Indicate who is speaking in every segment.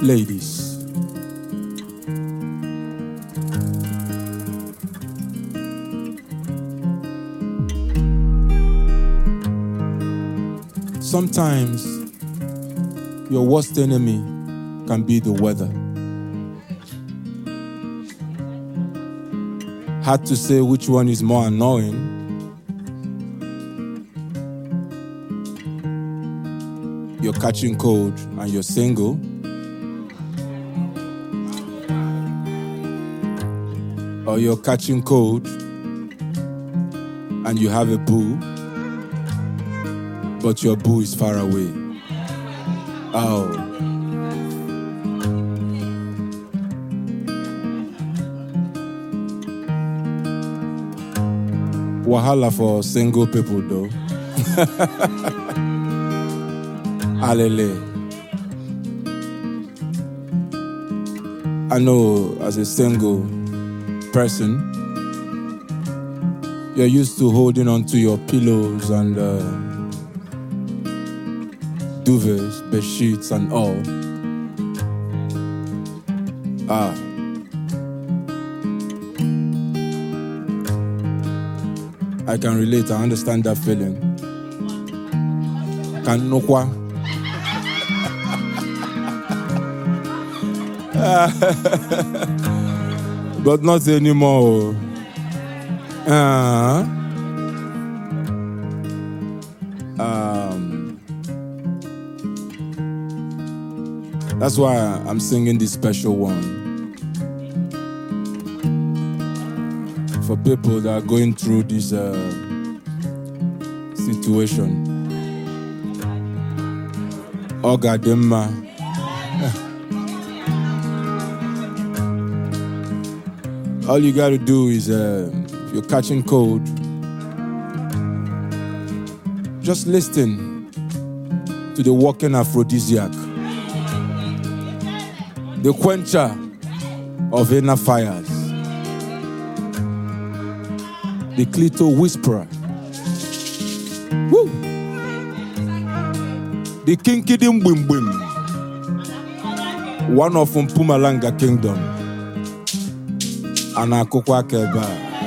Speaker 1: ladies. Sometimes your worst enemy can be the weather. Hard to say which one is more annoying. You're catching cold and you're single. Or you're catching cold and you have a boo, but your boo is far away. Oh. Wahala for single people though. Alele. I know as a single person, you're used to holding on to your pillows and duvets, bed sheets and all. I can relate, I understand that feeling. Can no kwa. But not anymore. That's why I'm singing this special one for people that are going through this situation. Ogadema. All you gotta do is, if you're catching cold, just listen to the walking aphrodisiac, the quencher of inner fires, the clito whisperer, woo, the kinkidim bim bim, one of Mpumalanga Kingdom. Anakukwa keba.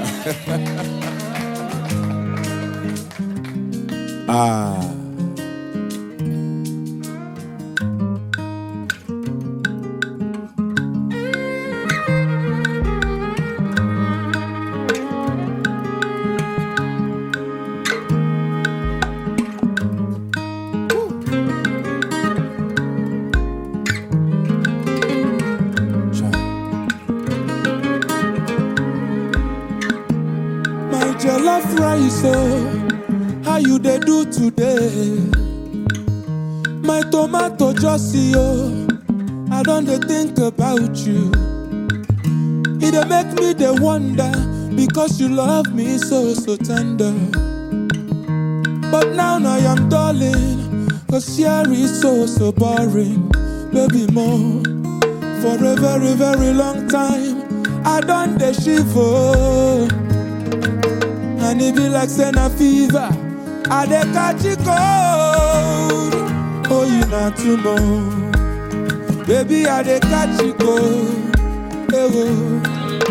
Speaker 2: Jollof rice, oh, how you dey do today? My tomato juicy, oh, I don't dey think about you. It dey make me dey wonder because you love me so tender. But now I am darling, cause here is so boring. Baby more, for a very, very long time, I don't dey shiver. And it be like Senna fever, I dey catch it cold. Oh, you not tomorrow, baby, I dey catch it cold. Oh.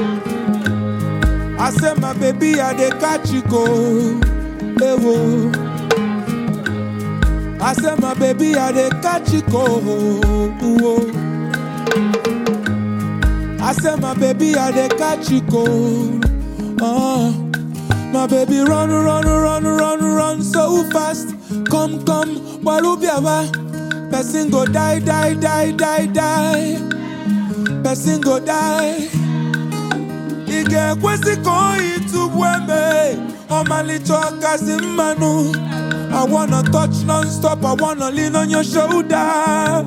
Speaker 2: I say my baby, I dey catch it cold. Oh. I say my baby, I dey catch it cold. Oh. I say my baby, I dey catch it cold. Oh. My baby run, run, run, run, run so fast. Come, Walubiawa. Person go die, die, die, die, die. Person go die. Ige kwesi koi tu bweme. Omali choka simmanu. I wanna touch non-stop, I wanna lean on your shoulder.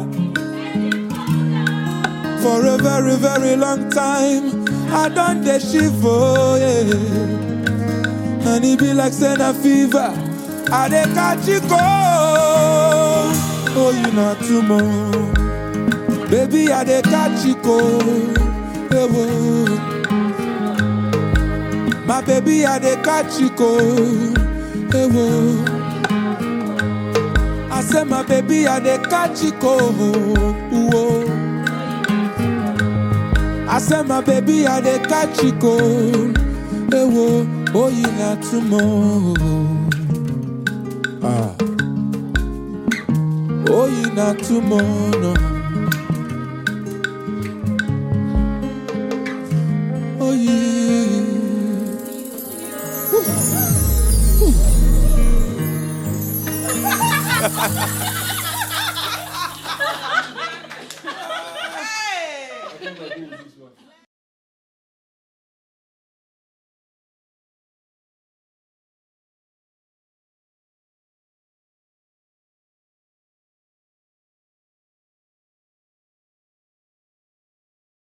Speaker 2: For a very, very long time, I done the shiver, yeah. And it be like Senna fever, I dey catch it cold. Oh, you not tomorrow, baby, I dey catch it cold. Oh, my baby, I dey catch it cold. Oh, I say my baby, I dey catch it cold. Oh, say my baby I dey catch you cold. Ewo, oh you not tomorrow. Oh you not tomorrow.